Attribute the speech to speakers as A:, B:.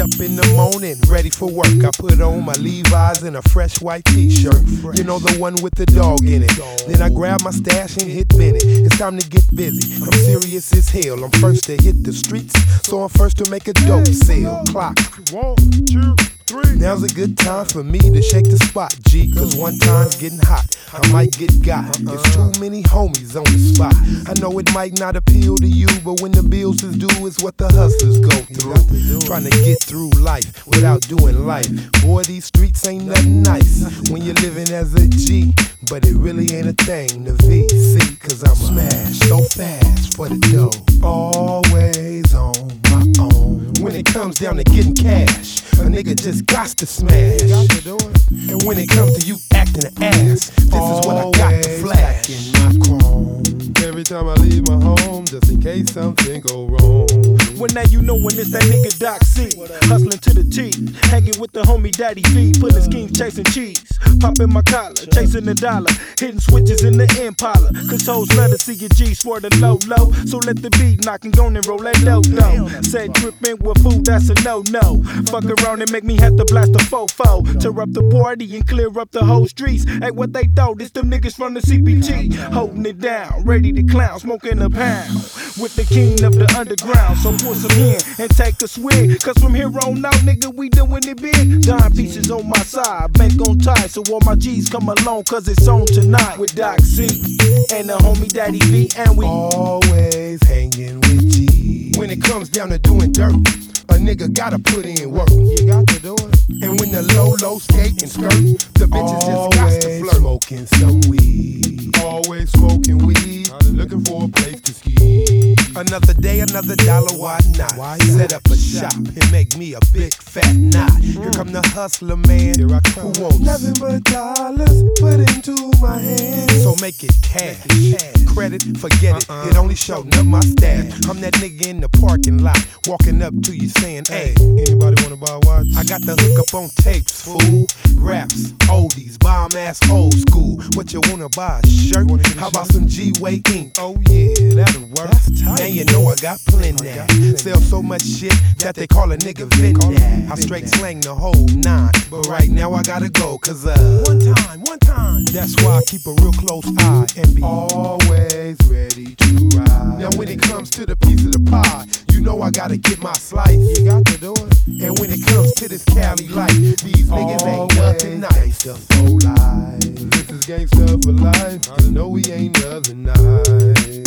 A: up in the morning, ready for work. I put on my Levi's and a fresh white t-shirt. You know, the one with the dog in it. Then I grab my stash and hit Bennett. It's time to get busy. I'm serious as hell. I'm first to hit the streets, so I'm first to make a dope sale. Clock. 1, 2, 3. Now's a good time for me to shake the spot, G. Cause one time's getting hot, I might get got. There's too many homies on the spot. I know it might not appeal to you, but when the bills is due, it's what the hustlers go through. Trying to get through life without doing life. Boy, these streets ain't nothing nice when you're living as a G. But it really ain't a thing to VC. Cause I'm smashed so fast for the dough. Always on my own. When it comes down to getting cash, a nigga just got to smash. And when it comes to you acting an ass, this is what I got to flash. Every time I leave my home, just in case something go wrong.
B: Well, now you know when it's that nigga Doc C. Hustling to the T, hanging with the homie Daddy V. Pulling schemes, chasing cheese, popping my collar, chasing the dollar, hitting switches in the Impala. Cause hoes love to see your G for the low. So let the beat knock and go and roll that low. Said tripping with food, that's a no. Fuck around and make me have to blast a fofo. Tear up the party and clear up the whole streets. Ain't what they thought, it's them niggas from the CPT. Holding it down, ready to clown, smoking a pound with the king of the underground. So pour some in and take a swig. Cause from here on out, nigga, we doing it big. Dime pieces on my side, bank on tie. So all my G's come along, cause it's on tonight. With Doc C and the homie Daddy V. And we
A: always hanging with G. When it comes down to doing dirt, a nigga gotta put in work. You got to do it. And when the low skate and skirt, the bitches just got to flirt. Smoking some weed. Always smoking weed. Looking for a place to ski. Another day, another dollar, why not? Set up a shop and make me a big fat knot. Here come the hustler, man. Here I come. Who wants nothing but dollars put into my hands? So make it cash. Credit, forget it. It only showed up my stash. I'm that nigga in the parking lot, walking up to you saying, hey, anybody wanna buy a watch? I got the hook up on tapes, fool. Raps, oldies, bomb ass old school. What you wanna buy a shirt? How about some G-Way ink? Oh yeah, that'll work. And you know I got plenty. Sell so much shit that they call a nigga Vinny. I straight slang the whole 9. But right now I gotta go, cause one time. That's why I keep a real close eye and be always ready to ride. Now when it comes to the piece of the pie, you know I gotta get my slice. You got to do it. And when it comes to this Cali life, these niggas ain't nothing nice. Gangsta for life. This is gangsta for life. I know we ain't nothing nice.